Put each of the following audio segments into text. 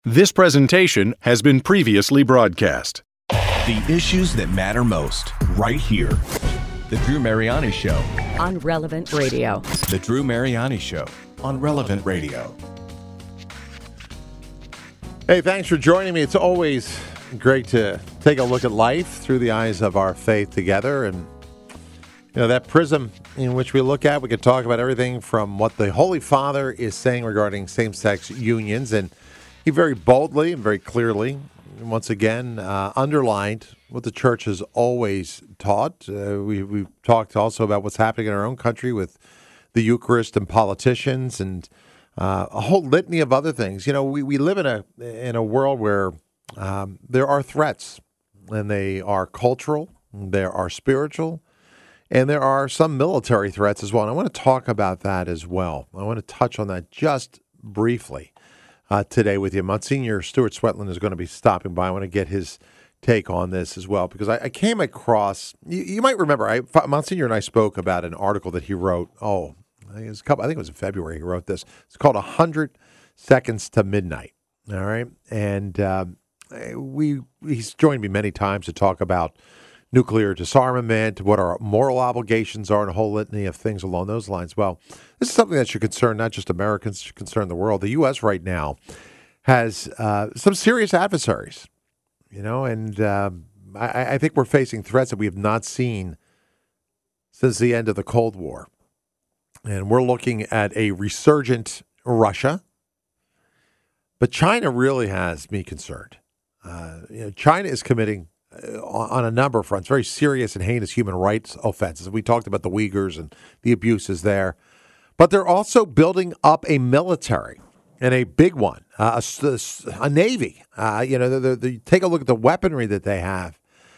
This presentation has been previously broadcast. The issues that matter most, right here. The Drew Mariani Show. On Relevant Radio. The Drew Mariani Show on Relevant Radio. Hey, thanks for joining me. It's always great to take a look at life through the eyes of our faith together. And, you know, that prism in which we look at, we could talk about everything from what the Holy Father is saying regarding same-sex unions. And he very boldly and very clearly, once again, underlined what the church has always taught. We've talked also about what's happening in our own country with the Eucharist and politicians and a whole litany of other things. You know, we live in a world where there are threats, and they are cultural, there are spiritual, and there are some military threats as well. And I want to talk about that as well. I want to touch on that just briefly today with you. Monsignor Stuart Swetland is going to be stopping by. I want to get his take on this as well, because I came across, you might remember, Monsignor and I spoke about an article that he wrote, I think it was in February he wrote this. It's called 100 Seconds to Midnight, all right? And he's joined me many times to talk about nuclear disarmament, what our moral obligations are, and a whole litany of things along those lines. Well, this is something that should concern not just Americans, it should concern the world. The U.S. right now has some serious adversaries, you know, and I think we're facing threats that we have not seen since the end of the Cold War. And we're looking at a resurgent Russia. But China really has me concerned. China is committing on a number of fronts, very serious and heinous human rights offenses. We talked about the Uyghurs and the abuses there. But they're also building up a military, and a big one, a navy. Take a look at the weaponry that they have.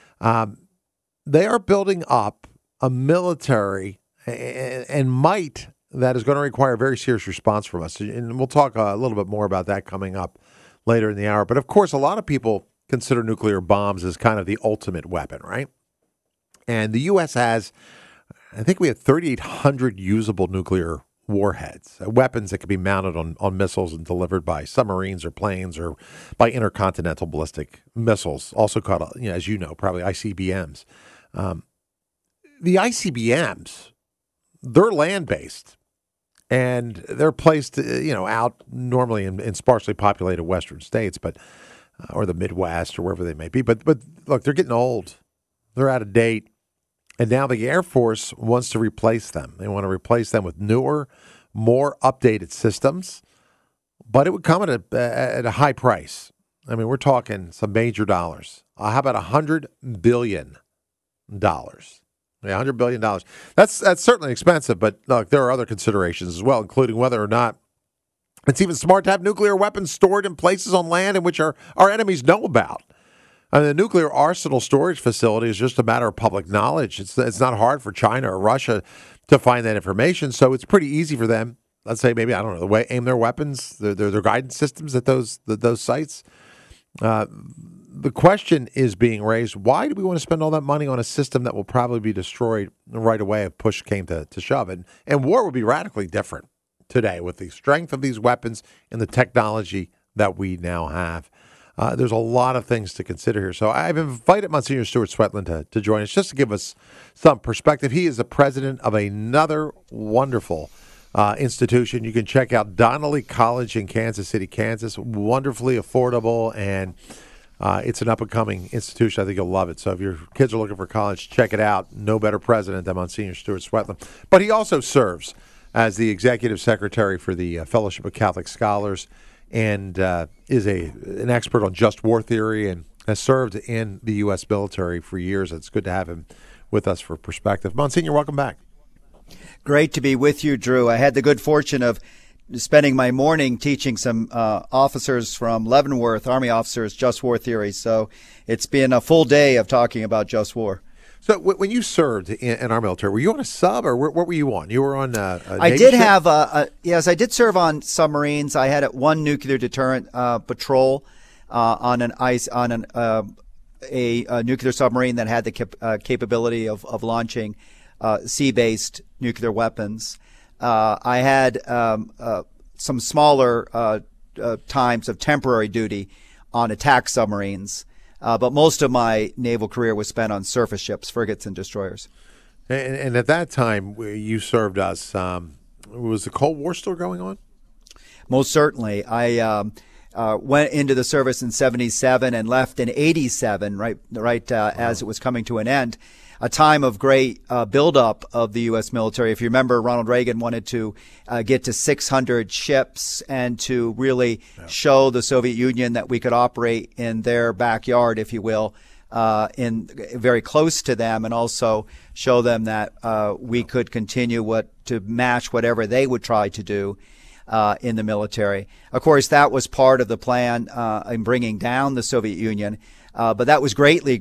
They are building up a military and might that is going to require a very serious response from us. And we'll talk a little bit more about that coming up later in the hour. But, of course, a lot of people consider nuclear bombs as kind of the ultimate weapon, right? And the U.S. has, I think we have 3,800 usable nuclear warheads, weapons that can be mounted on missiles and delivered by submarines or planes or by intercontinental ballistic missiles, also called, as you know, probably ICBMs. The ICBMs, they're land-based, and they're placed, out normally in sparsely populated western states, but or the Midwest or wherever they may be. But look, they're getting old. They're out of date. And now the Air Force wants to replace them. They want to replace them with newer, more updated systems. But it would come at a high price. I mean, we're talking some major dollars. How about $100 billion? Yeah, $100 billion. That's certainly expensive, but look, there are other considerations as well, including whether or not it's even smart to have nuclear weapons stored in places on land in which our enemies know about. I mean, the nuclear arsenal storage facility is just a matter of public knowledge. It's not hard for China or Russia to find that information, so it's pretty easy for them. Let's say maybe, I don't know, the way aim their weapons, their guidance systems at those sites. The question is being raised: why do we want to spend all that money on a system that will probably be destroyed right away if push came to shove? And war would be radically different today with the strength of these weapons and the technology that we now have. There's a lot of things to consider here. So I've invited Monsignor Stuart Swetland to join us just to give us some perspective. He is the president of another wonderful institution. You can check out Donnelly College in Kansas City, Kansas. Wonderfully affordable, and it's an up-and-coming institution. I think you'll love it. So if your kids are looking for college, check it out. No better president than Monsignor Stuart Swetland. But he also serves as the executive secretary for the Fellowship of Catholic Scholars, and is an expert on just war theory and has served in the U.S. military for years. It's good to have him with us for perspective. Monsignor, welcome back. Great to be with you, Drew. I had the good fortune of spending my morning teaching some officers from Leavenworth, Army officers, just war theory. So it's been a full day of talking about just war. So when you served in our military, were you on a sub, or what were you on? You were on a I Navy did ship? have yes, I did serve on submarines. I had one nuclear deterrent patrol on a nuclear submarine that had the capability of launching sea-based nuclear weapons. I had some smaller times of temporary duty on attack submarines. But most of my naval career was spent on surface ships, frigates, and destroyers. And at that time, you served us. Was the Cold War still going on? Most certainly. I went into the service in 77 and left in 87, right as it was coming to an end. A time of great buildup of the U.S. military. If you remember, Ronald Reagan wanted to get to 600 ships and to really show the Soviet Union that we could operate in their backyard, if you will, in very close to them, and also show them that we could continue to match whatever they would try to do in the military. Of course, that was part of the plan in bringing down the Soviet Union. But that was greatly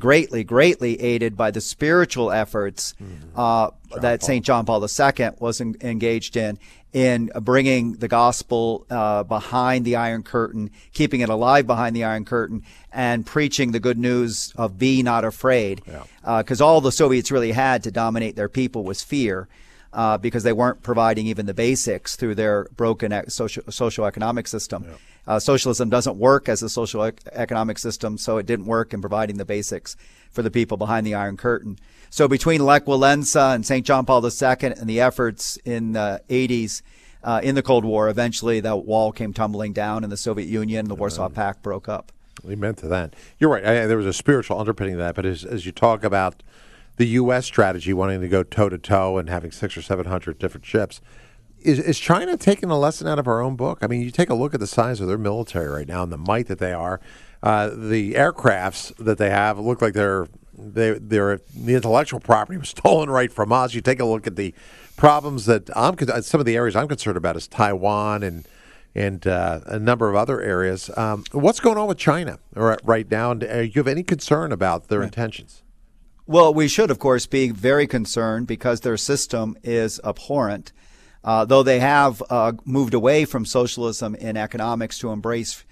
aided by the spiritual efforts that St. John Paul II was engaged in bringing the gospel behind the Iron Curtain, keeping it alive behind the Iron Curtain, and preaching the good news of be not afraid. Because all the Soviets really had to dominate their people was fear. Because they weren't providing even the basics through their broken socioeconomic system. Socialism doesn't work as a socioeconomic system, so it didn't work in providing the basics for the people behiine the Iron Curtain. So between Lech Walesa and St. John Paul II and the efforts in the 80s in the Cold War, eventually the wall came tumbling down and the Soviet Union and the Warsaw Pact broke up. Amen to that. You're right. There was a spiritual underpinning to that, but as you talk about the U.S. strategy wanting to go toe-to-toe and having 600 or 700 different ships, is China taking a lesson out of our own book? I mean, you take a look at the size of their military right now and the might that they are. The aircrafts that they have look like they're the intellectual property was stolen right from us. You take a look at the problems that some of the areas I'm concerned about is Taiwan and a number of other areas. What's going on with China right now? Do you have any concern about their intentions? Well, we should, of course, be very concerned because their system is abhorrent. Though they have moved away from socialism in economics to embrace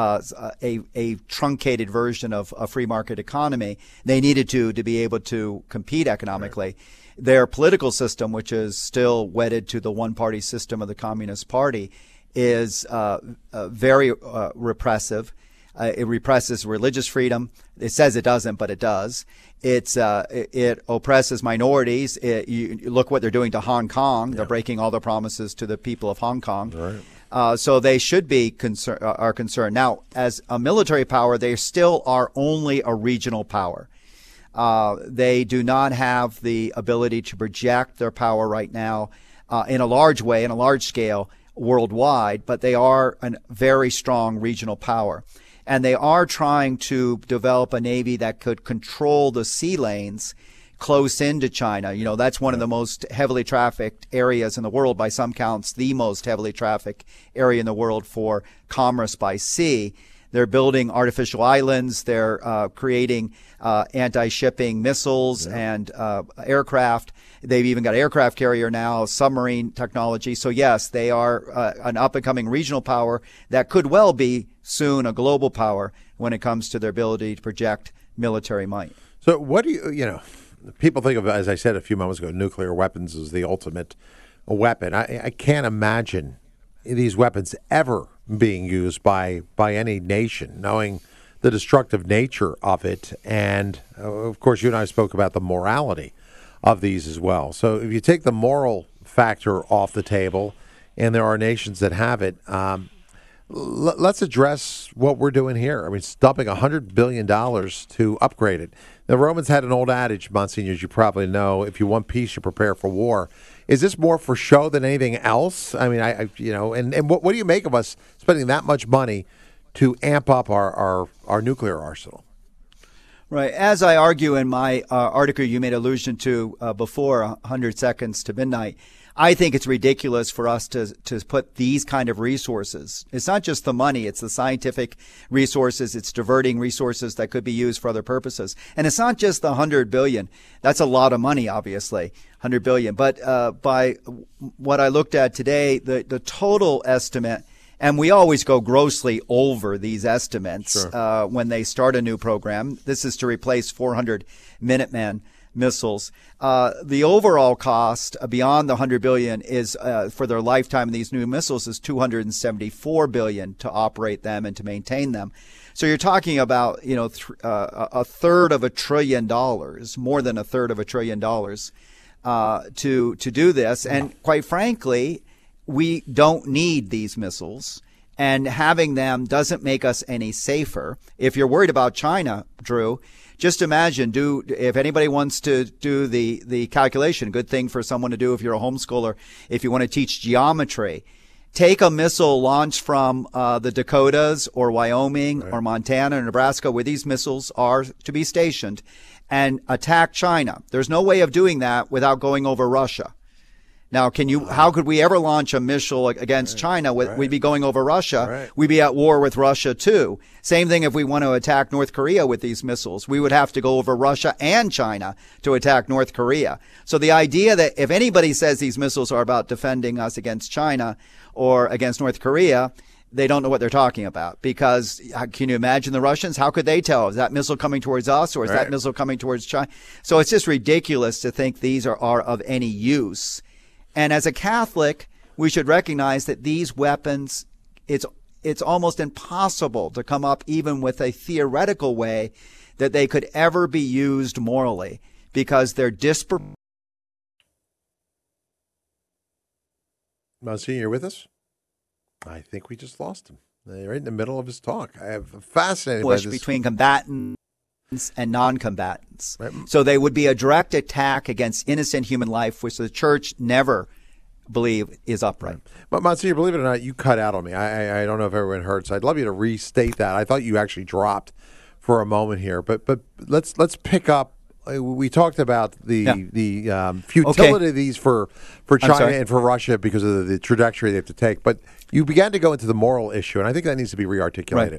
a truncated version of a free market economy, they needed to be able to compete economically. Right. Their political system, which is still wedded to the one-party system of the Communist Party, is very repressive. It represses religious freedom. It says it doesn't, but it does. It oppresses minorities. You look what they're doing to Hong Kong. They're breaking all the promises to the people of Hong Kong. Right. So they should be concerned. Now, as a military power, they still are only a regional power. They do not have the ability to project their power right now in a large way, in a large scale, worldwide, but they are a very strong regional power. And they are trying to develop a navy that could control the sea lanes close into China. You know, that's one of the most heavily trafficked areas in the world, by some counts, the most heavily trafficked area in the world for commerce by sea. They're building artificial islands. They're creating anti-shipping missiles and aircraft. They've even got an aircraft carrier now, submarine technology. So, yes, they are an up-and-coming regional power that could well be soon a global power when it comes to their ability to project military might. So what do people think of, as I said a few moments ago, nuclear weapons as the ultimate weapon. I can't imagine these weapons ever being used by any nation, knowing the destructive nature of it. And, of course, you and I spoke about the morality of these as well. So if you take the moral factor off the table, and there are nations that have it, let's address what we're doing here. I mean, it's dumping $100 billion to upgrade it. The Romans had an old adage, Monsignor, as you probably know, if you want peace, you prepare for war. Is this more for show than anything else? I mean, and what do you make of us spending that much money to amp up our nuclear arsenal? Right. As I argue in my article you made allusion to before, 100 Seconds to Midnight, I think it's ridiculous for us to put these kind of resources. It's not just the money. It's the scientific resources. It's diverting resources that could be used for other purposes. And it's not just the 100 billion. That's a lot of money, obviously, 100 billion. But by what I looked at today, the total estimate, and we always go grossly over these estimates when they start a new program. This is to replace 400 Minutemen. missiles. The overall cost beyond the $100 billion is for their lifetime of these new missiles is $274 billion to operate them and to maintain them. So you're talking about, a third of $1 trillion, more than a third of $1 trillion to do this. And quite frankly, we don't need these missiles. And having them doesn't make us any safer. If you're worried about China, Drew, just imagine, if anybody wants to do the calculation, good thing for someone to do if you're a homeschooler, if you want to teach geometry, take a missile launched from the Dakotas or Wyoming or Montana or Nebraska, where these missiles are to be stationed, and attack China. There's no way of doing that without going over Russia. Now, how could we ever launch a missile against China? We'd be going over Russia. Right. We'd be at war with Russia, too. Same thing if we want to attack North Korea with these missiles. We would have to go over Russia and China to attack North Korea. So the idea that if anybody says these missiles are about defending us against China or against North Korea, they don't know what they're talking about, because can you imagine the Russians? How could they tell? Is that missile coming towards us, or is that missile coming towards China? So it's just ridiculous to think these are of any use. And as a Catholic, we should recognize that these weapons, it's almost impossible to come up even with a theoretical way that they could ever be used morally, because they're disproportionate. Monsignor, you're with us? I think we just lost him. Right in the middle of his talk. I am fascinated by this. Between combatants and non-combatants. Right. So they would be a direct attack against innocent human life, which the church never believe is upright. But Monsignor, believe it or not, you cut out on me. I don't know if everyone heard, so I'd love you to restate that. I thought you actually dropped for a moment here, but let's pick up. We talked about the futility of these for China and for Russia because of the trajectory they have to take. But you began to go into the moral issue, and I think that needs to be rearticulated.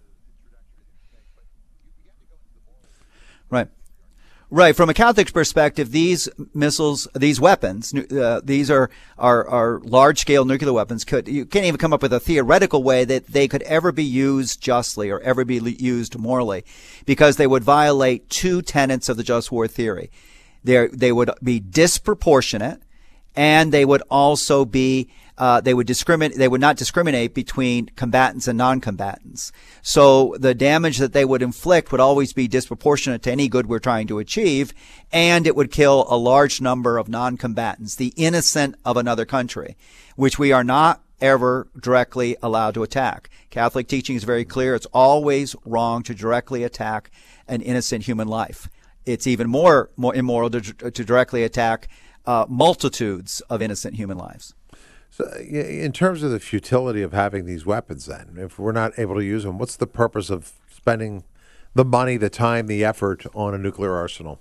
Right. From a Catholic perspective, these missiles, these weapons, these are large-scale nuclear weapons. You can't even come up with a theoretical way that they could ever be used justly or ever be used morally, because they would violate two tenets of the just war theory. They would be disproportionate, and they would also be they would not discriminate between combatants and non-combatants. So the damage that they would inflict would always be disproportionate to any good we're trying to achieve, and it would kill a large number of non-combatants, the innocent of another country, which we are not ever directly allowed to attack. Catholic teaching is very clear. It's always wrong to directly attack an innocent human life. It's even more immoral to directly attack multitudes of innocent human lives. So in terms of the futility of having these weapons, then, if we're not able to use them, what's the purpose of spending the money, the time, the effort on a nuclear arsenal?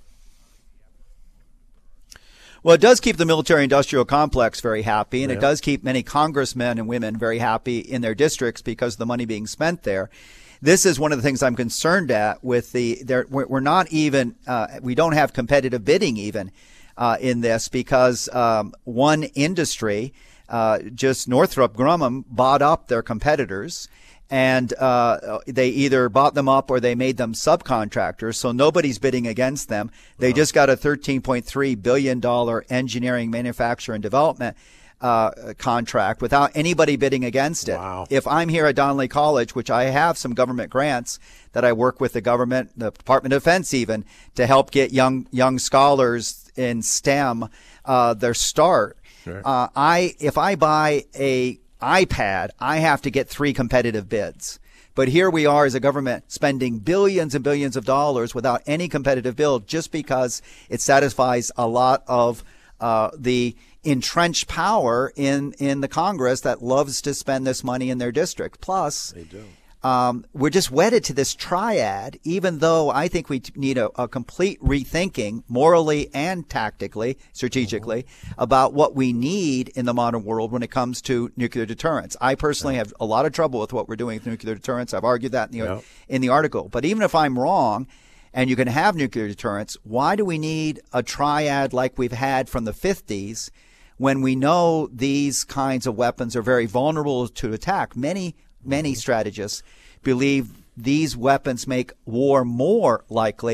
Well, it does keep the military-industrial complex very happy, and it does keep many congressmen and women very happy in their districts because of the money being spent there. This is one of the things I'm concerned at with we're not even, we don't have competitive bidding even in this, because one industry, just Northrop Grumman, bought up their competitors, and they either bought them up or they made them subcontractors, so nobody's bidding against them. They just got a $13.3 billion engineering, manufacture, and development contract without anybody bidding against it. Wow. If I'm here at Donnelly College, which I have some government grants that I work with the government, the Department of Defense even, to help get young scholars in STEM their start. Sure. If I buy a iPad, I have to get 3 competitive bids. But here we are as a government spending billions and billions of dollars without any competitive bid, just because it satisfies a lot of the entrenched power in the Congress that loves to spend this money in their district. Plus, they do. We're just wedded to this triad, even though I think we need a complete rethinking morally and tactically, strategically, about what we need in the modern world when it comes to nuclear deterrence. I personally have a lot of trouble with what we're doing with nuclear deterrence. I've argued that in the article. But even if I'm wrong, and you can have nuclear deterrence, why do we need a triad like we've had from the 50s when we know these kinds of weapons are very vulnerable to attack? Many strategists believe these weapons make war more likely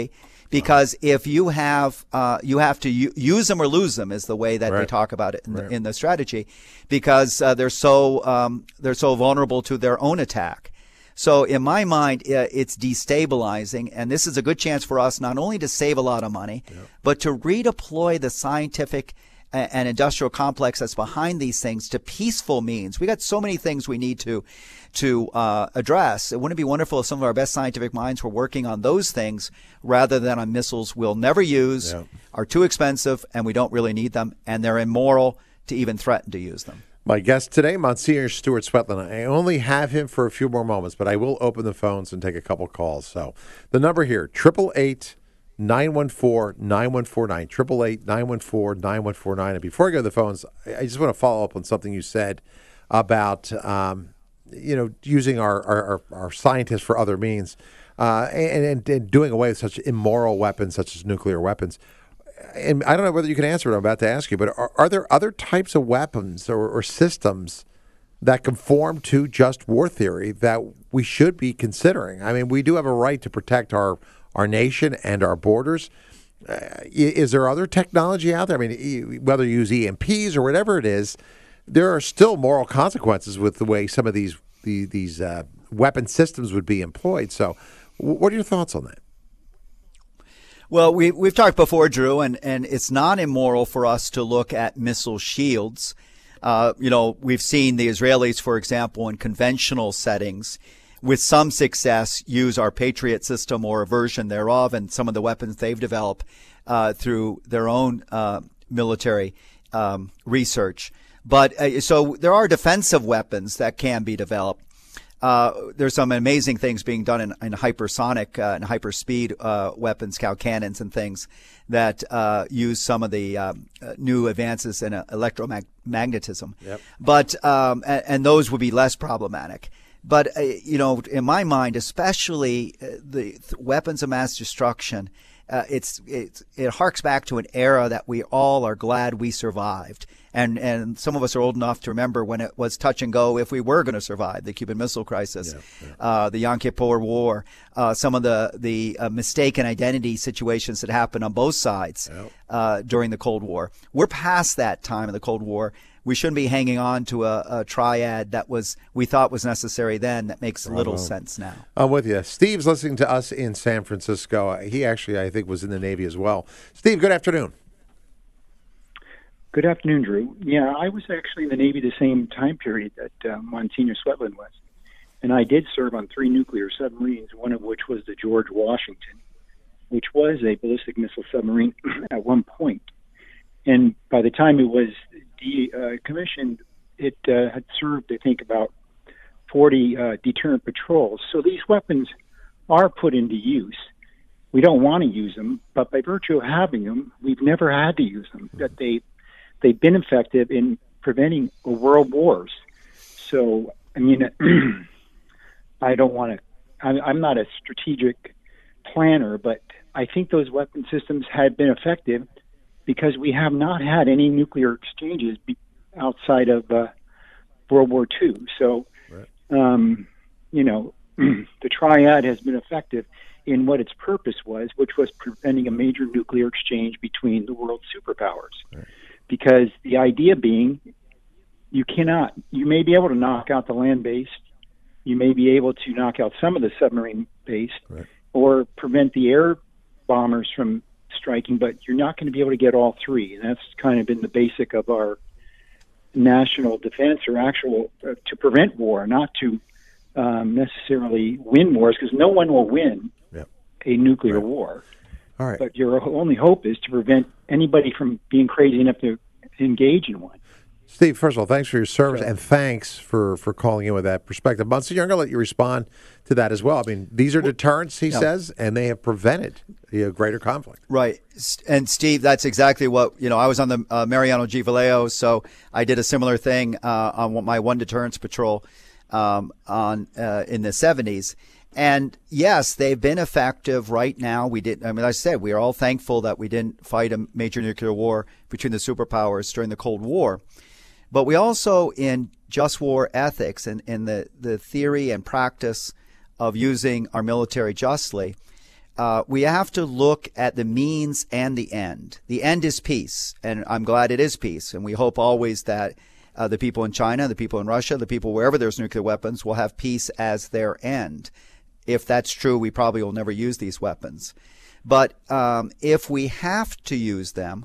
because if you have to use them or lose them is the way that they talk about it in the strategy, because they're so vulnerable to their own attack. So in my mind, it's destabilizing, and this is a good chance for us not only to save a lot of money, but to redeploy the scientific and industrial complex that's behind these things to peaceful means. We got so many things we need to address. It wouldn't it be wonderful if some of our best scientific minds were working on those things rather than on missiles we'll never use, are too expensive, and we don't really need them, and they're immoral to even threaten to use them. My guest today, Monsignor Stuart Swetland. I only have him for a few more moments, but I will open the phones and take a couple calls. So the number here, 888-914-9149, 888-914-9149. And before I go to the phones, I just want to follow up on something you said about using our scientists for other means and doing away with such immoral weapons such as nuclear weapons. And I don't know whether you can answer what I'm about to ask you, but are there other types of weapons or systems that conform to just war theory that we should be considering? I mean, we do have a right to protect our nation and our borders. Is there other technology out there? I mean, whether you use EMPs or whatever it is, there are still moral consequences with the way some of these weapon systems would be employed. So what are your thoughts on that? Well, we've talked before, Drew, and it's not immoral for us to look at missile shields. We've seen the Israelis, for example, in conventional settings, with some success, use our Patriot system or a version thereof and some of the weapons they've developed through their own military research. But so there are defensive weapons that can be developed. There's some amazing things being done in hypersonic and hyperspeed weapons, cow cannons and things that use some of the new advances in electromagnetism. Yep. But and those would be less problematic. But in my mind, especially the weapons of mass destruction, it harks back to an era that we all are glad we survived. And some of us are old enough to remember when it was touch and go if we were going to survive the Cuban Missile Crisis, the Yom Kippur War, some of the mistaken identity situations that happened on both sides during the Cold War. We're past that time of the Cold War. We shouldn't be hanging on to a triad that we thought was necessary then that makes little sense now. I'm with you. Steve's listening to us in San Francisco. He actually, I think, was in the Navy as well. Steve, good afternoon. Good afternoon, Drew. Yeah, I was actually in the Navy the same time period that Monsignor Swetland was. And I did serve on 3 nuclear submarines, one of which was the George Washington, which was a ballistic missile submarine at one point. And by the time it was decommissioned, it had served, I think, about 40 deterrent patrols. So these weapons are put into use. We don't want to use them, but by virtue of having them, we've never had to use them. That they've been effective in preventing world wars. So, I mean, I don't want to, I'm not a strategic planner, but I think those weapon systems have been effective because we have not had any nuclear exchanges outside of World War II. So, the triad has been effective in what its purpose was, which was preventing a major nuclear exchange between the world superpowers. Right. Because the idea being, you may be able to knock out the land-based, you may be able to knock out some of the submarine-based, or prevent the air bombers from striking, but you're not going to be able to get all 3. And that's kind of been the basic of our national defense, or actual to prevent war, not to necessarily win wars, because no one will win a nuclear war. All right. But your only hope is to prevent anybody from being crazy enough to engage in one. Steve, first of all, thanks for your service, and thanks for calling in with that perspective. Monsignor, I'm going to let you respond to that as well. I mean, these are deterrents, he says, and they have prevented greater conflict. Right. And, Steve, that's exactly what, I was on the Mariano G. Vallejo, so I did a similar thing on my one deterrence patrol in the 70s. And yes, they've been effective right now. Like I said, we are all thankful that we didn't fight a major nuclear war between the superpowers during the Cold War. But we also, in just war ethics and in the theory and practice of using our military justly, we have to look at the means and the end. The end is peace, and I'm glad it is peace. And we hope always that the people in China, the people in Russia, the people wherever there's nuclear weapons will have peace as their end. If that's true, we probably will never use these weapons. But if we have to use them,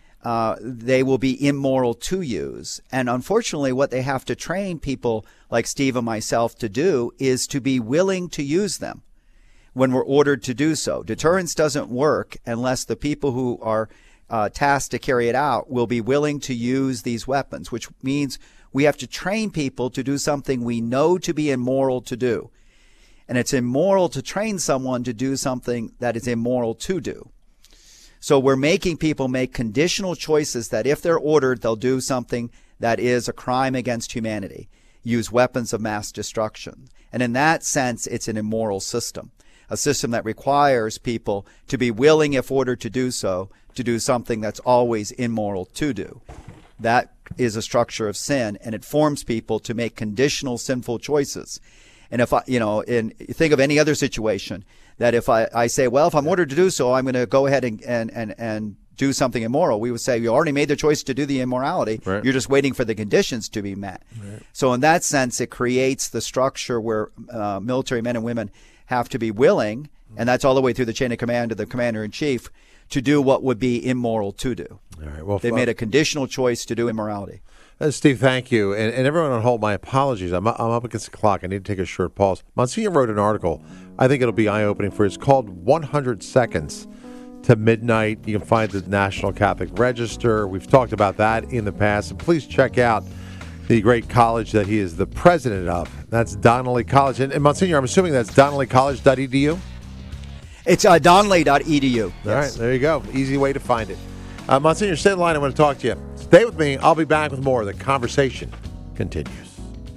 they will be immoral to use. And unfortunately, what they have to train people like Steve and myself to do is to be willing to use them when we're ordered to do so. Deterrence doesn't work unless the people who are tasked to carry it out will be willing to use these weapons, which means we have to train people to do something we know to be immoral to do. And it's immoral to train someone to do something that is immoral to do. So we're making people make conditional choices that if they're ordered, they'll do something that is a crime against humanity, use weapons of mass destruction. And in that sense, it's an immoral system, a system that requires people to be willing, if ordered to do so, to do something that's always immoral to do. That is a structure of sin, and it forms people to make conditional sinful choices. And if think of any other situation that if I say, well, if I'm ordered to do so, I'm going to go ahead and do something immoral, we would say, you already made the choice to do the immorality. Right. You're just waiting for the conditions to be met. Right. So in that sense, it creates the structure where military men and women have to be willing, and that's all the way through the chain of command to the commander-in-chief, to do what would be immoral to do. All right, well, they made a conditional choice to do immorality. Steve, thank you. And everyone on hold, my apologies. I'm up against the clock. I need to take a short pause. Monsignor wrote an article. I think it'll be eye-opening for you. It's called 100 Seconds to Midnight. You can find the National Catholic Register. We've talked about that in the past. And please check out the great college that he is the president of. That's Donnelly College. And Monsignor, I'm assuming that's donnellycollege.edu? It's donnelly.edu. Yes. All right, there you go. Easy way to find it. Monsignor, stay in line. I want to talk to you. Stay with me. I'll be back with more. The conversation continues.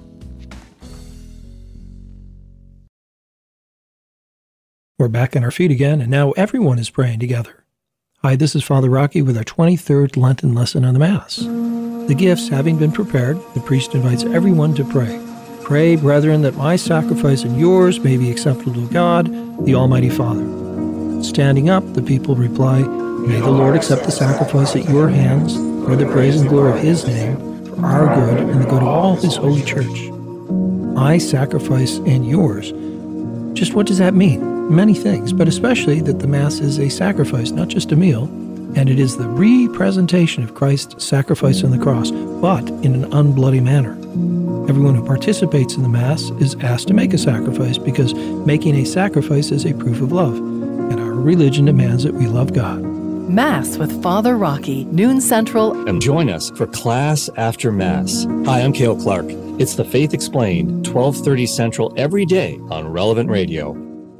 We're back on our feet again, and now everyone is praying together. Hi, this is Father Rocky with our 23rd Lenten lesson on the Mass. The gifts having been prepared, the priest invites everyone to pray. Pray, brethren, that my sacrifice and yours may be acceptable to God, the Almighty Father. Standing up, the people reply, May the Lord accept the sacrifice at your hands for the praise and glory of his name, for our good and the good of all his holy church. My sacrifice and yours. Just what does that mean? Many things, but especially that the Mass is a sacrifice, not just a meal, and it is the representation of Christ's sacrifice on the cross, but in an unbloody manner. Everyone who participates in the Mass is asked to make a sacrifice because making a sacrifice is a proof of love, and our religion demands that we love God. Mass with Father Rocky, noon Central. And join us for Class After Mass. Hi, I'm Cale Clark. It's The Faith Explained, 12:30 Central every day on Relevant Radio.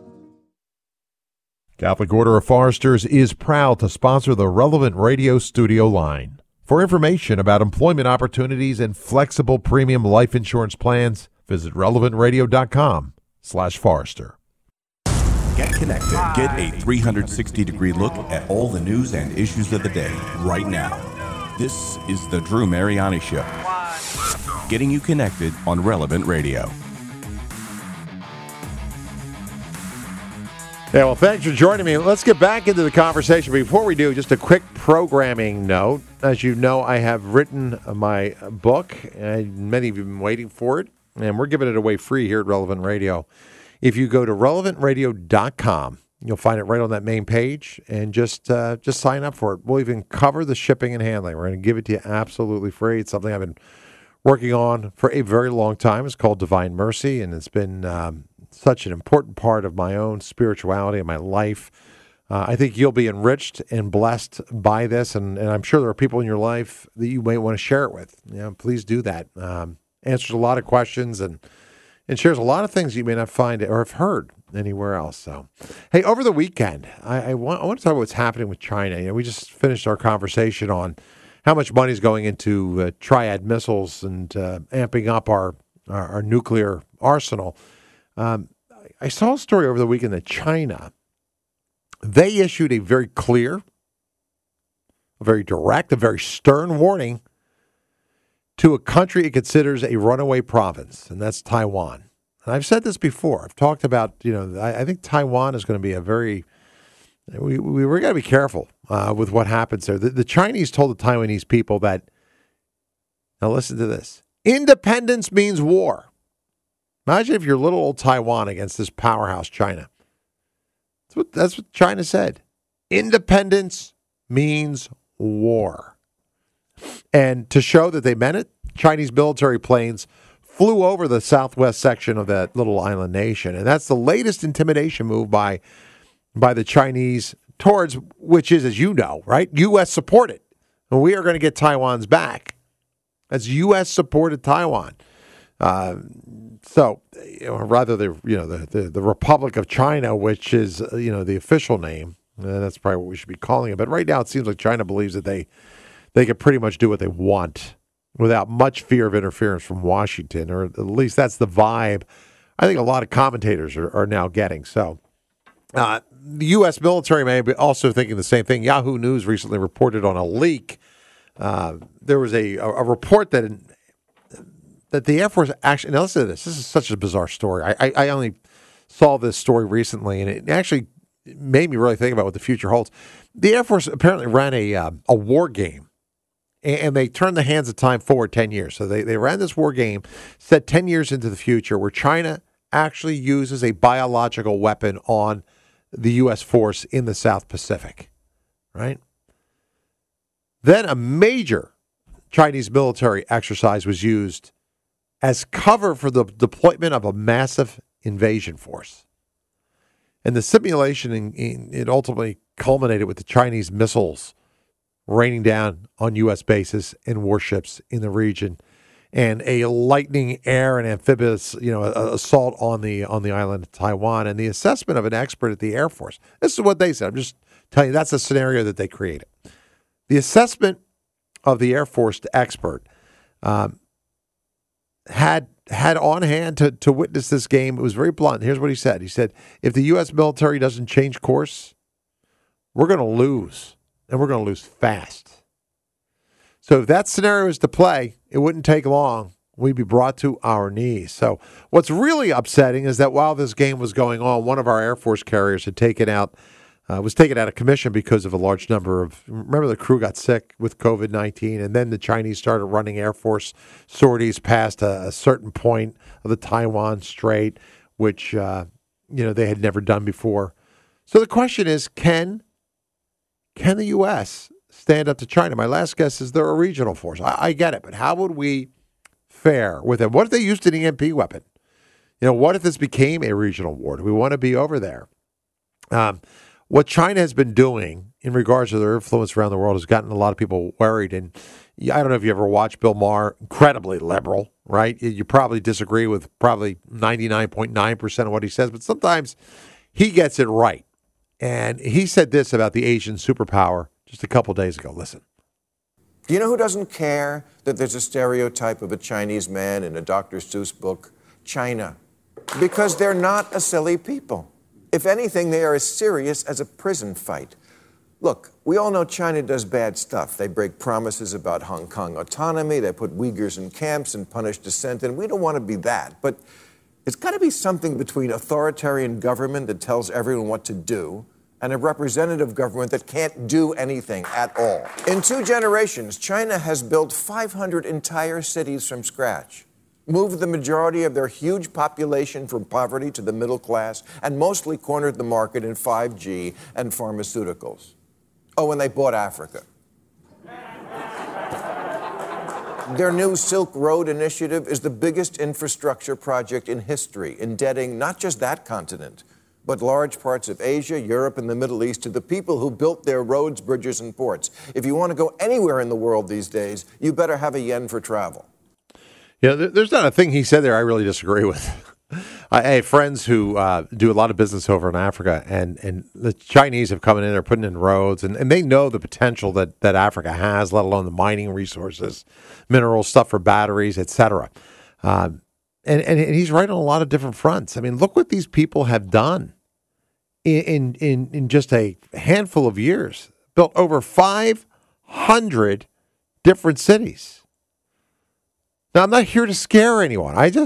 Catholic Order of Foresters is proud to sponsor the Relevant Radio studio line. For information about employment opportunities and flexible premium life insurance plans, visit relevantradio.com/Forester. Get connected. Get a 360-degree look at all the news and issues of the day right now. This is the Drew Mariani Show. Getting you connected on Relevant Radio. Yeah, well, thanks for joining me. Let's get back into the conversation. Before we do, just a quick programming note. As you know, I have written my book, and many of you have been waiting for it, and we're giving it away free here at Relevant Radio. If you go to relevantradio.com, you'll find it right on that main page, and just sign up for it. We'll even cover the shipping and handling. We're going to give it to you absolutely free. It's something I've been working on for a very long time. It's called Divine Mercy, and it's been such an important part of my own spirituality and my life. I think you'll be enriched and blessed by this, and I'm sure there are people in your life that you may want to share it with. Please do that. Answers a lot of questions and shares a lot of things you may not find or have heard anywhere else. So, hey, over the weekend, I want to talk about what's happening with China. We just finished our conversation on how much money is going into Triad missiles and amping up our nuclear arsenal. I saw a story over the weekend that China, they issued a very clear, a very direct, a very stern warning to a country it considers a runaway province, and that's Taiwan. And I've said this before. I've talked about, I think Taiwan is going to be a very We're got to be careful with what happens there. The Chinese told the Taiwanese people that, now listen to this, independence means war. Imagine if you're little old Taiwan against this powerhouse China. That's what China said. Independence means war. And to show that they meant it, Chinese military planes flew over the southwest section of that little island nation. And that's the latest intimidation move by the Chinese towards, which is, as you know, right, U.S. supported. And we are going to get Taiwan's back. That's U.S. supported Taiwan. So, rather the Republic of China, which is the official name, that's probably what we should be calling it. But right now, it seems like China believes that they can pretty much do what they want without much fear of interference from Washington, or at least that's the vibe I think a lot of commentators are now getting. So, the U.S. military may be also thinking the same thing. Yahoo News recently reported on a leak. There was a report that the Air Force actually, now listen to this. This is such a bizarre story. I only saw this story recently, and it actually made me really think about what the future holds. The Air Force apparently ran a war game, and they turned the hands of time forward 10 years. So they ran this war game set 10 years into the future where China actually uses a biological weapon on the U.S. force in the South Pacific, right? Then a major Chinese military exercise was used as cover for the deployment of a massive invasion force. And the simulation, it ultimately culminated with the Chinese missiles raining down on U.S. bases and warships in the region, and a lightning air and amphibious, assault on the island of Taiwan. And the assessment of an expert at the Air Force, this is what they said. I'm just telling you, that's a scenario that they created. The assessment of the Air Force expert had on hand to witness this game. It was very blunt. Here's what he said. He said, if the U.S. military doesn't change course, we're going to lose, and we're going to lose fast. So if that scenario is to play, it wouldn't take long. We'd be brought to our knees. So what's really upsetting is that while this game was going on, one of our Air Force carriers had was taken out of commission because of a large number of, remember the crew got sick with COVID-19, and then the Chinese started running Air Force sorties past a certain point of the Taiwan Strait, which, they had never done before. So the question is, can the U.S. stand up to China? My last guess is they're a regional force. I get it, but how would we fare with them? What if they used an EMP weapon? What if this became a regional war? Do we want to be over there? What China has been doing in regards to their influence around the world has gotten a lot of people worried. And I don't know if you ever watched Bill Maher, incredibly liberal, right? You probably disagree with probably 99.9% of what he says, but sometimes he gets it right. And he said this about the Asian superpower just a couple days ago. Listen. Do you know who doesn't care that there's a stereotype of a Chinese man in a Dr. Seuss book? China. Because they're not a silly people. If anything, they are as serious as a prison fight. Look, we all know China does bad stuff. They break promises about Hong Kong autonomy, they put Uyghurs in camps and punish dissent, and we don't want to be that. But it's got to be something between authoritarian government that tells everyone what to do and a representative government that can't do anything at all. In 2 generations, China has built 500 entire cities from scratch, moved the majority of their huge population from poverty to the middle class, and mostly cornered the market in 5G and pharmaceuticals. Oh, and they bought Africa. Their new Silk Road initiative is the biggest infrastructure project in history, indebting not just that continent, but large parts of Asia, Europe, and the Middle East to the people who built their roads, bridges, and ports. If you want to go anywhere in the world these days, you better have a yen for travel. Yeah, there's not a thing he said there I really disagree with. I have friends who do a lot of business over in Africa, and the Chinese have come in, they're putting in roads, and they know the potential that Africa has, let alone the mining resources, mineral stuff for batteries, etc. And he's right on a lot of different fronts. I mean, look what these people have done in just a handful of years. Built over 500 different cities. Now, I'm not here to scare anyone. And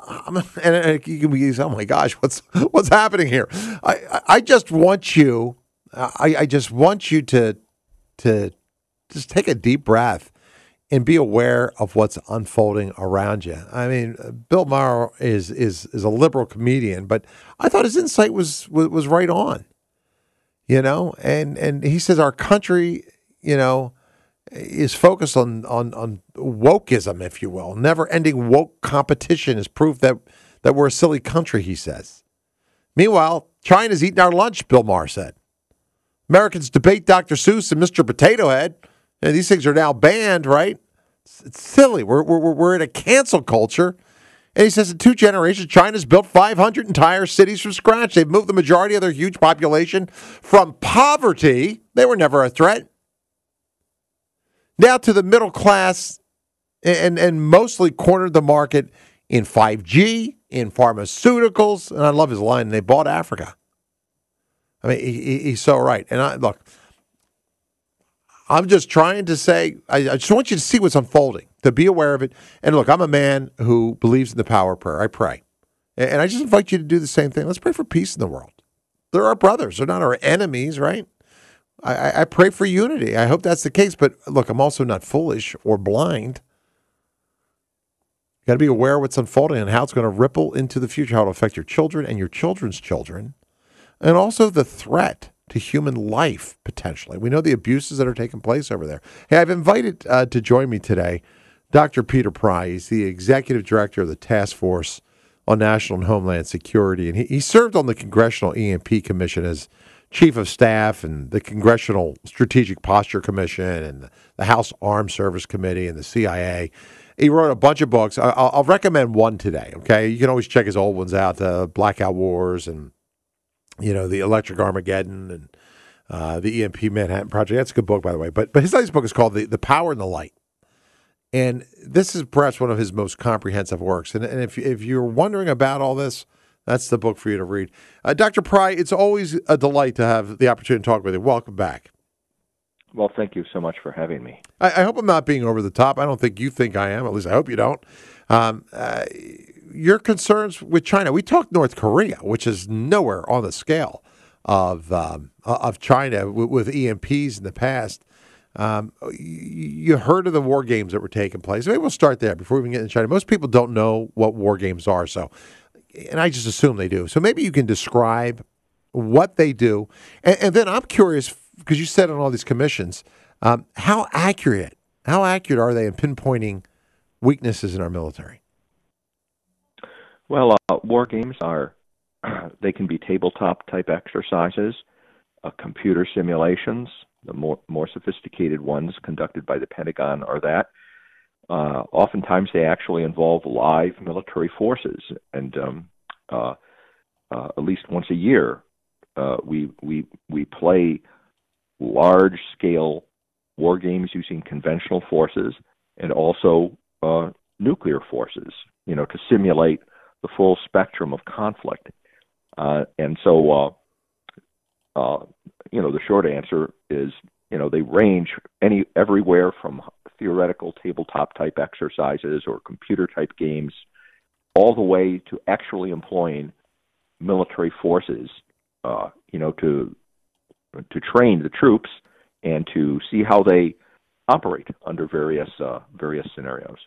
you can be, oh my gosh, what's happening here? I just want you I just want you to just take a deep breath and be aware of what's unfolding around you. I mean, Bill Maher is a liberal comedian, but I thought his insight was right on. You know, and he says our country, you know, is focused on wokeism, if you will. Never-ending woke competition is proof that we're a silly country, he says. Meanwhile, China's eating our lunch, Bill Maher said. Americans debate Dr. Seuss and Mr. Potato Head. And these things are now banned, right? It's silly. We're in a cancel culture. And he says in 2 generations, China's built 500 entire cities from scratch. They've moved the majority of their huge population from poverty. They were never a threat. Now to the middle class and mostly cornered the market in 5G, in pharmaceuticals. And I love his line, they bought Africa. I mean, he's so right. And look, I'm just trying to say, I just want you to see what's unfolding, to be aware of it. And look, I'm a man who believes in the power of prayer. I pray. And I just invite you to do the same thing. Let's pray for peace in the world. They're our brothers. They're not our enemies, right? I pray for unity. I hope that's the case. But look, I'm also not foolish or blind. You got to be aware of what's unfolding and how it's going to ripple into the future, how it'll affect your children and your children's children, and also the threat to human life, potentially. We know the abuses that are taking place over there. Hey, I've invited to join me today Dr. Peter Pry. He's the executive director of the Task Force on National and Homeland Security, and he served on the Congressional EMP Commission as chief of staff and the Congressional Strategic Posture Commission and the House Armed Service Committee and the CIA. He wrote a bunch of books. I'll recommend one today, okay? You can always check his old ones out, the Blackout Wars and the Electric Armageddon and the EMP Manhattan Project. That's a good book, by the way. But his latest book is called The Power and the Light. And this is perhaps one of his most comprehensive works. And if you're wondering about all this, that's the book for you to read. Dr. Pry, it's always a delight to have the opportunity to talk with you. Welcome back. Well, thank you so much for having me. I hope I'm not being over the top. I don't think you think I am. At least I hope you don't. Your concerns with China. We talked North Korea, which is nowhere on the scale of China with EMPs in the past. You heard of the war games that were taking place. Maybe we'll start there before we even get into China. Most people don't know what war games are, and I just assume they do. So maybe you can describe what they do. And then I'm curious, because you said on all these commissions, how accurate are they in pinpointing weaknesses in our military? Well, war games they can be tabletop type exercises, computer simulations. The more sophisticated ones conducted by the Pentagon are that. Oftentimes they actually involve live military forces, and at least once a year we play large-scale war games using conventional forces and also nuclear forces, to simulate the full spectrum of conflict. And so, the short answer is, they range everywhere from theoretical tabletop type exercises or computer type games all the way to actually employing military forces, to train the troops and to see how they operate under various scenarios.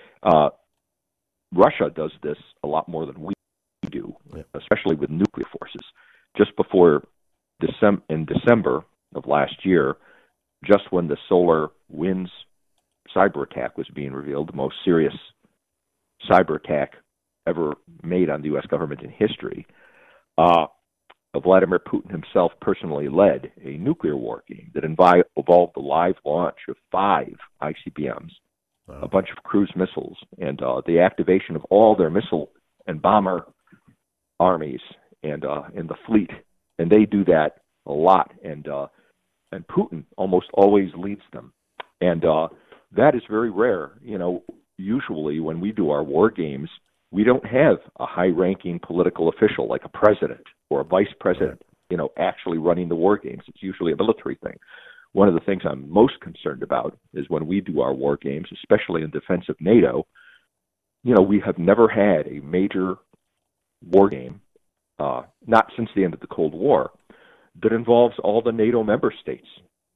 Russia does this a lot more than we do, especially with nuclear forces. Just before in December of last year, just when the SolarWinds cyber attack was being revealed, the most serious cyber attack ever made on the U.S. government in history, Vladimir Putin himself personally led a nuclear war game that involved the live launch of 5 ICBMs, a bunch of cruise missiles, and the activation of all their missile and bomber armies and in the fleet. And they do that a lot, and Putin almost always leads them. And that is very rare. Usually when we do our war games, we don't have a high-ranking political official like a president or a vice president, actually running the war games. It's usually a military thing. One of the things I'm most concerned about is when we do our war games, especially in defense of NATO, we have never had a major war game, not since the end of the Cold War, that involves all the NATO member states.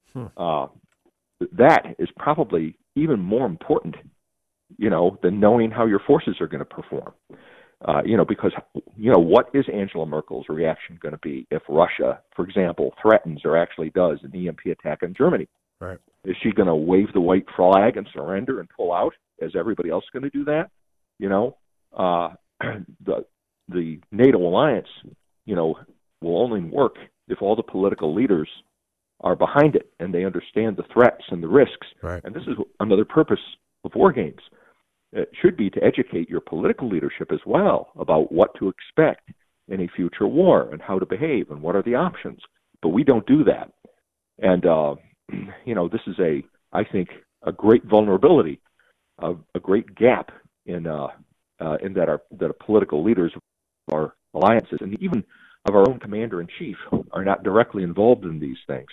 That is probably even more important, than knowing how your forces are going to perform. Because, what is Angela Merkel's reaction going to be if Russia, for example, threatens or actually does an EMP attack on Germany? Right. Is she going to wave the white flag and surrender and pull out? Is everybody else going to do that? The NATO alliance, will only work if all the political leaders are behind it and they understand the threats and the risks. Right. And this is another purpose of war games. It should be to educate your political leadership as well about what to expect in a future war and how to behave and what are the options. But we don't do that. And, this is I think, a great vulnerability, a great gap in that our political leaders of our alliances and even of our own commander-in-chief are not directly involved in these things.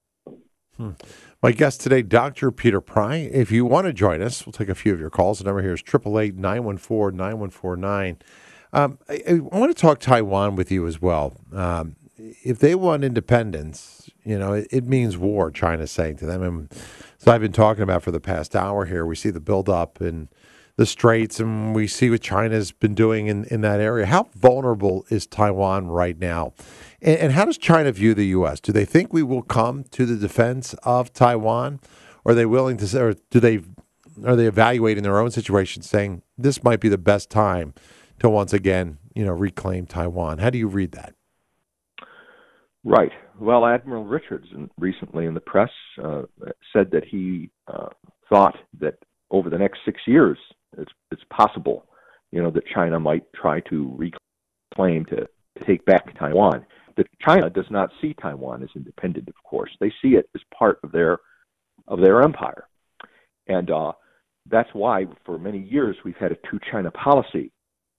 My guest today, Dr. Peter Pry. If you want to join us, we'll take a few of your calls. The number here is 888-914-9149. I want to talk Taiwan with you as well. If they want independence, it means war, China's saying to them. And so I've been talking about for the past hour here, we see the buildup in the Straits, and we see what China's been doing in that area. How vulnerable is Taiwan right now? And how does China view the U.S.? Do they think we will come to the defense of Taiwan? Or are they willing to say, or are they evaluating their own situation, saying this might be the best time to once again, reclaim Taiwan? How do you read that? Right. Well, Admiral Richards recently in the press said that he thought that over the next 6 years, it's possible, that China might try to reclaim to take back Taiwan. That China does not see Taiwan as independent, of course. They see it as part of their empire, and that's why for many years we've had a two-China policy.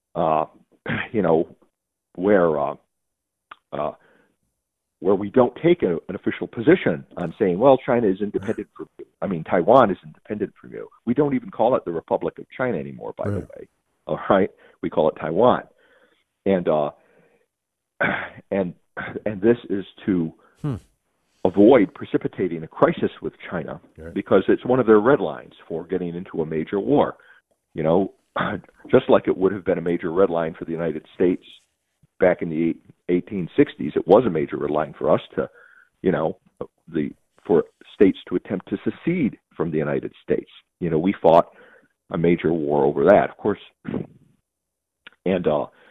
Where we don't take an official position on saying, well, China is independent from you. Taiwan is independent from you. We don't even call it the Republic of China anymore, by the way. All right, we call it Taiwan, and this is to avoid precipitating a crisis with China because it's one of their red lines for getting into a major war. Just like it would have been a major red line for the United States back in the 1860s, it was a major red line for us to, for states to attempt to secede from the United States. We fought a major war over that, of course. And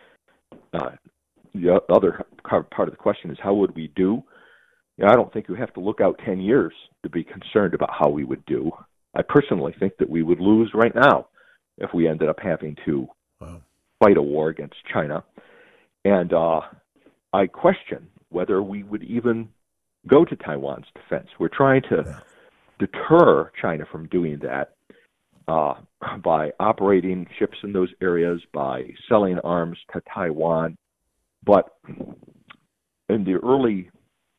the other part of the question is, how would we do? I don't think you have to look out 10 years to be concerned about how we would do. I personally think that we would lose right now if we ended up having to fight a war against China. And I question whether we would even go to Taiwan's defense. We're trying to deter China from doing that by operating ships in those areas, by selling arms to Taiwan. But in the early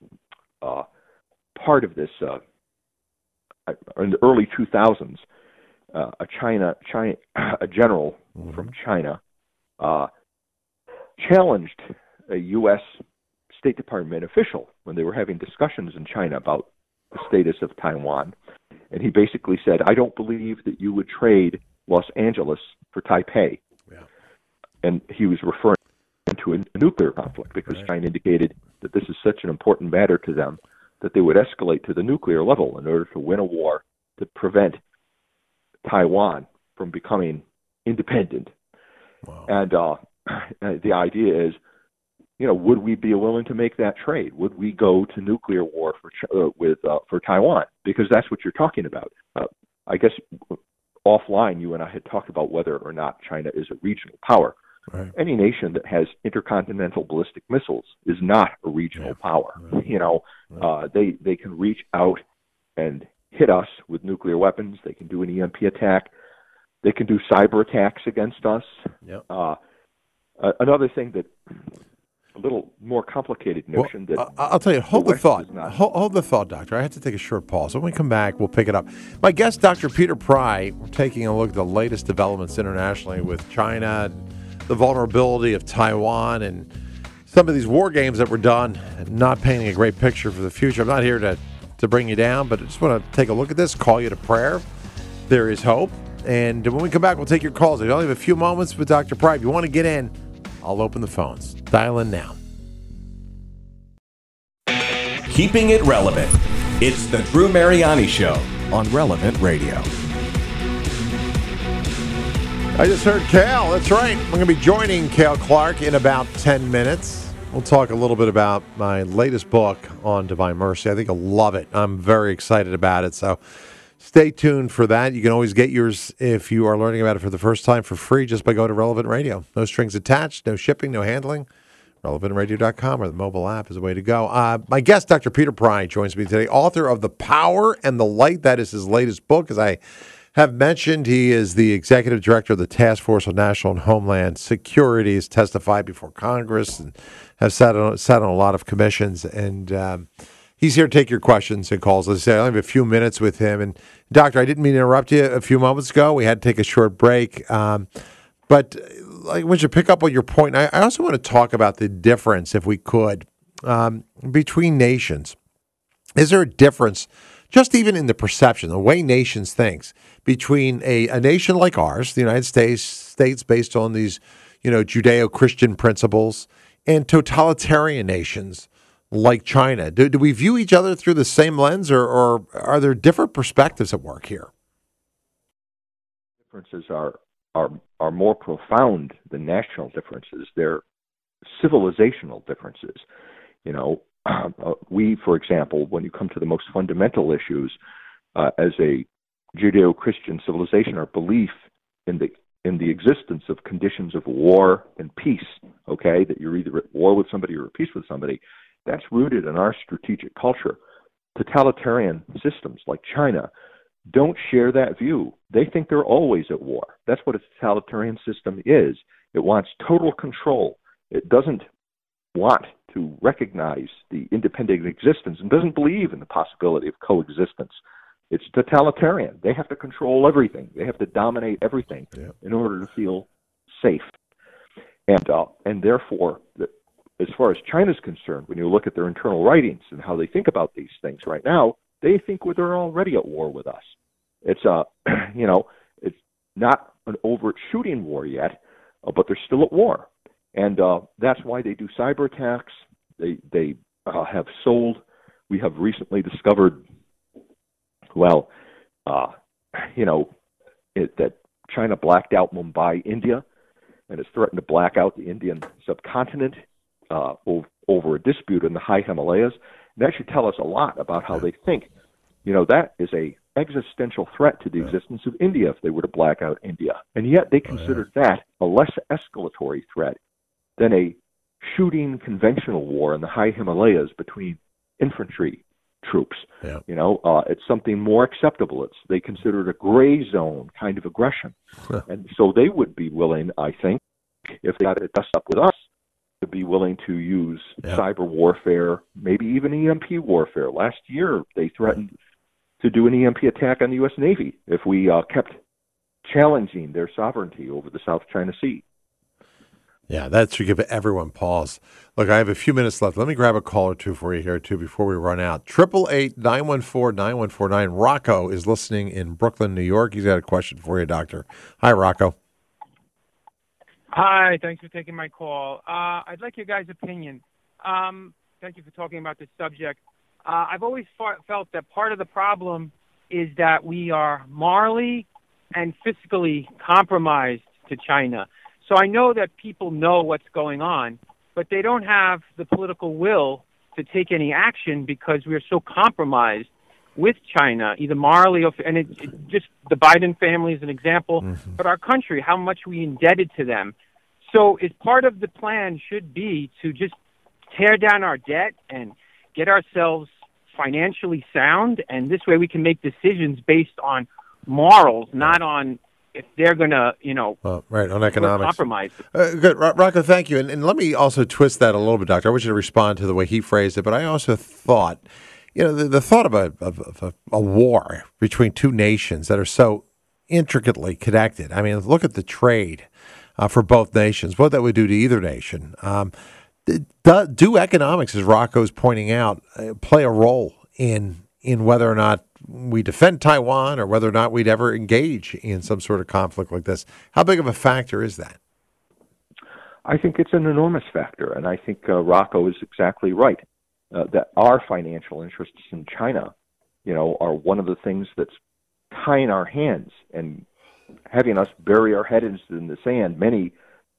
part of this, in the early 2000s, a general from China challenged a U.S. State Department official when they were having discussions in China about the status of Taiwan. And he basically said, I don't believe that you would trade Los Angeles for Taipei. Yeah. And he was referring to a nuclear conflict because China indicated that this is such an important matter to them that they would escalate to the nuclear level in order to win a war to prevent Taiwan from becoming independent. Wow. And the idea is, would we be willing to make that trade? Would we go to nuclear war for Taiwan? Because that's what you're talking about. I guess offline, you and I had talked about whether or not China is a regional power. Right. Any nation that has intercontinental ballistic missiles is not a regional power. Right. They can reach out and hit us with nuclear weapons. They can do an EMP attack. They can do cyber attacks against us. Yep. Another thing that a little more complicated notion that I'll tell you, hold the thought. Hold the thought, Doctor. I have to take a short pause. When we come back, we'll pick it up. My guest, Dr. Peter Pry, we're taking a look at the latest developments internationally with China, the vulnerability of Taiwan, and some of these war games that were done, not painting a great picture for the future. I'm not here to bring you down, but I just want to take a look at this, call you to prayer. There is hope. And when we come back, we'll take your calls. I only have a few moments with Dr. Pry. If you want to get in, I'll open the phones. Dial in now. Keeping it relevant. It's the Drew Mariani Show on Relevant Radio. I just heard Cale. That's right. I'm going to be joining Cale Clark in about 10 minutes. We'll talk a little bit about my latest book on Divine Mercy. I think you'll love it. I'm very excited about it. So stay tuned for that. You can always get yours if you are learning about it for the first time for free just by going to Relevant Radio. No strings attached, no shipping, no handling. RelevantRadio.com or the mobile app is the way to go. My guest, Dr. Peter Pry, joins me today, author of The Power and the Light. That is his latest book. As I have mentioned, he is the executive director of the Task Force on National and Homeland Security. He's testified before Congress and has sat on a lot of commissions. And he's here to take your questions and calls. As I say, I only have a few minutes with him. And, Doctor, I didn't mean to interrupt you a few moments ago. We had to take a short break. But I want you to pick up on your point. I also want to talk about the difference, if we could, between nations. Is there a difference, just even in the perception, the way nations think, between a nation like ours, the United States based on these, Judeo-Christian principles, and totalitarian nations like China? Do we view each other through the same lens, or are there different perspectives at work here? Differences are more profound than national differences. They're civilizational differences. We, for example, when you come to the most fundamental issues, as a Judeo-Christian civilization, our belief in the existence of conditions of war and peace, okay, that you're either at war with somebody or at peace with somebody, that's rooted in our strategic culture. Totalitarian systems like China don't share that view. They think they're always at war. That's what a totalitarian system is. It wants total control. It doesn't want to recognize the independent existence and doesn't believe in the possibility of coexistence. It's totalitarian. They have to control everything. They have to dominate everything in order to feel safe. And therefore, as far as China's concerned, when you look at their internal writings and how they think about these things right now, they think they're already at war with us. It's it's not an overt shooting war yet, but they're still at war, and that's why they do cyber attacks. They have sold. We have recently discovered, that China blacked out Mumbai, India, and has threatened to black out the Indian subcontinent over a dispute in the high Himalayas. And that should tell us a lot about how they think. That is a existential threat to the existence of India if they were to black out India. And yet they considered that a less escalatory threat than a shooting conventional war in the high Himalayas between infantry troops. Yeah. It's something more acceptable. They consider it a gray zone kind of aggression. And so they would be willing, I think, if they got it dust up with us, to be willing to use cyber warfare, maybe even EMP warfare. Last year, they threatened to do an EMP attack on the U.S. Navy if we kept challenging their sovereignty over the South China Sea. Yeah, that should give everyone pause. Look, I have a few minutes left. Let me grab a call or two for you here, too, before we run out. 888-914-9149. Rocco is listening in Brooklyn, New York. He's got a question for you, Doctor. Hi, Rocco. Hi, thanks for taking my call. I'd like your guys' opinion. Thank you for talking about this subject. I've always felt that part of the problem is that we are morally and fiscally compromised to China. So I know that people know what's going on, but they don't have the political will to take any action because we are so compromised with China, either morally or, and it just the Biden family is an example, but our country, how much we indebted to them. So is part of the plan should be to just tear down our debt and get ourselves financially sound, and this way we can make decisions based on morals, not on if they're going to, right, on economics. Compromise. Good. Rocco, thank you. And let me also twist that a little bit, Doctor. I want you to respond to the way he phrased it, but I also thought, the thought of a war between two nations that are so intricately connected. I mean, look at the trade for both nations, what that would do to either nation. Do economics, as Rocco's pointing out, play a role in whether or not we defend Taiwan or whether or not we'd ever engage in some sort of conflict like this? How big of a factor is that? I think it's an enormous factor, and I think Rocco is exactly right. That our financial interests in China, are one of the things that's tying our hands and having us bury our heads in the sand. Many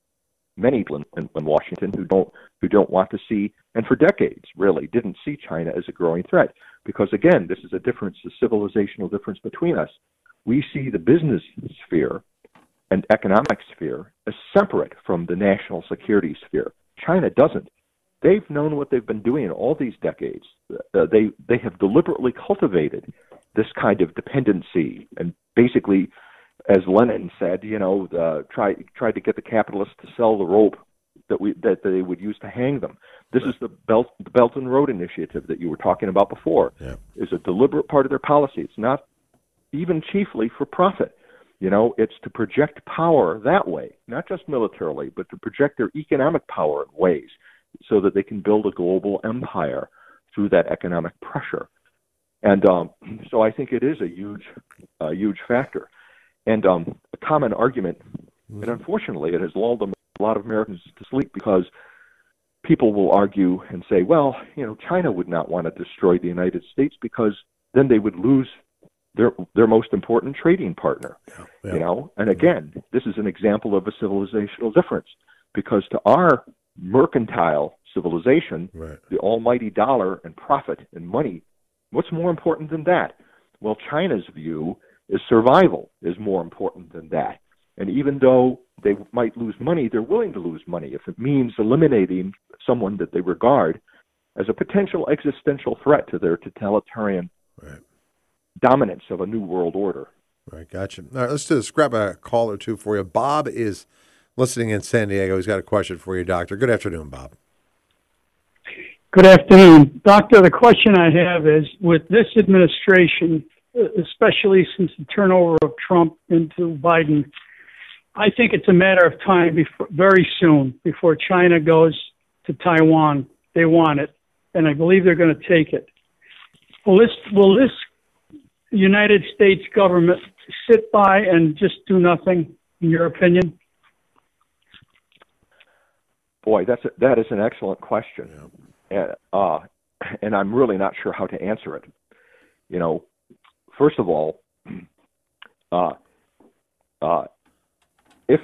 in Washington who don't want to see, and for decades really didn't see China as a growing threat, because again, this is a civilizational difference between us. We see the business sphere and economic sphere as separate from the national security sphere. China doesn't. They've known what they've been doing all these decades. They have deliberately cultivated this kind of dependency, and basically, as Lenin said, tried to get the capitalists to sell the rope that they would use to hang them. This is the Belt and Road Initiative that you were talking about before. Yeah. Is a deliberate part of their policy. It's not even chiefly for profit. It's to project power that way, not just militarily, but to project their economic power in ways so that they can build a global empire through that economic pressure. And so I think it is a huge factor. And a common argument, and unfortunately it has lulled a lot of Americans to sleep, because people will argue and say, well, China would not want to destroy the United States because then they would lose their most important trading partner. Yeah. And again, this is an example of a civilizational difference, because to our mercantile civilization, the almighty dollar and profit and money, what's more important than that? Well, China's view is survival is more important than that. And even though they might lose money, they're willing to lose money if it means eliminating someone that they regard as a potential existential threat to their totalitarian dominance of a new world order. Right, gotcha. All right, let's just grab a call or two for you. Bob is listening in San Diego. He's got a question for you, Doctor. Good afternoon, Bob. Good afternoon. Doctor, the question I have is, with this administration, especially since the turnover of Trump into Biden, I think it's a matter of time, very soon, before China goes to Taiwan. They want it, and I believe they're going to take it. Will this United States government sit by and just do nothing, in your opinion? Boy, that is an excellent question. Yeah. And I'm really not sure how to answer it. First of all, if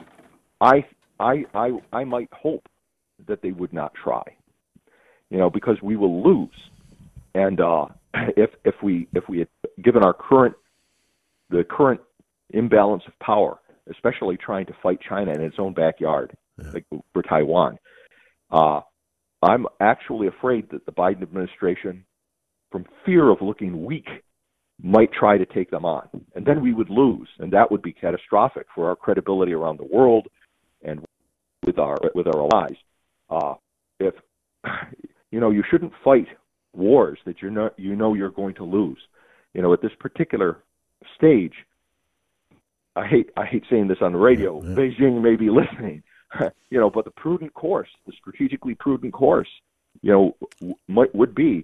I might hope that they would not try, because we will lose, and if we had given the current imbalance of power, especially trying to fight China in its own backyard, like for Taiwan, I'm actually afraid that the Biden administration, from fear of looking weak, might try to take them on, and then we would lose, and that would be catastrophic for our credibility around the world and with our allies. If you shouldn't fight wars that you're going to lose. At this particular stage, I hate saying this on the radio. Yeah. Beijing may be listening, but the prudent course, the strategically prudent course, might be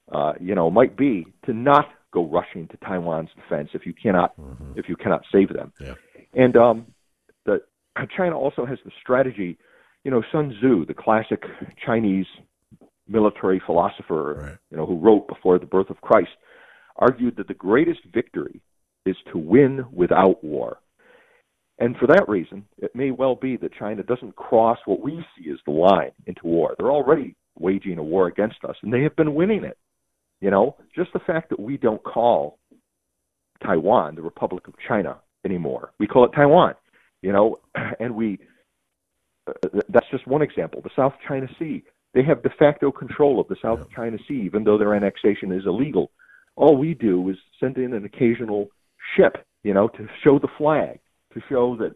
to not go rushing to Taiwan's defense if you cannot save them. Yeah. And China also has the strategy. Sun Tzu, the classic Chinese military philosopher, who wrote before the birth of Christ, argued that the greatest victory is to win without war. And for that reason, it may well be that China doesn't cross what we see as the line into war. They're already waging a war against us, and they have been winning it. Just the fact that we don't call Taiwan the Republic of China anymore. We call it Taiwan, and that's just one example. The South China Sea, they have de facto control of the South China Sea, even though their annexation is illegal. All we do is send in an occasional ship, to show the flag, to show that,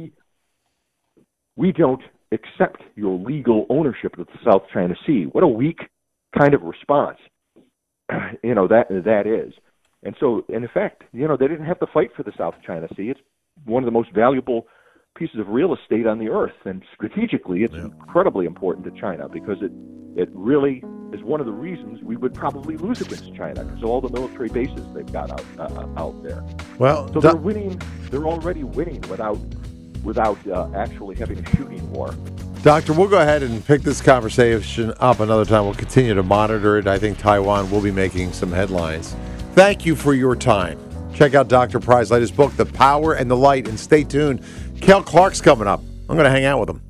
we don't accept your legal ownership of the South China Sea. What a weak kind of response, that is. And so, in effect, they didn't have to fight for the South China Sea. It's one of the most valuable pieces of real estate on the earth, and strategically, it's incredibly important to China because it really is one of the reasons we would probably lose against China because of all the military bases they've got out there. Well, so they're winning. They're already winning without actually having a shooting war. Doctor, we'll go ahead and pick this conversation up another time. We'll continue to monitor it. I think Taiwan will be making some headlines. Thank you for your time. Check out Dr. Price's latest book, The Power and the Light, and stay tuned. Cale Clark's coming up. I'm going to hang out with him.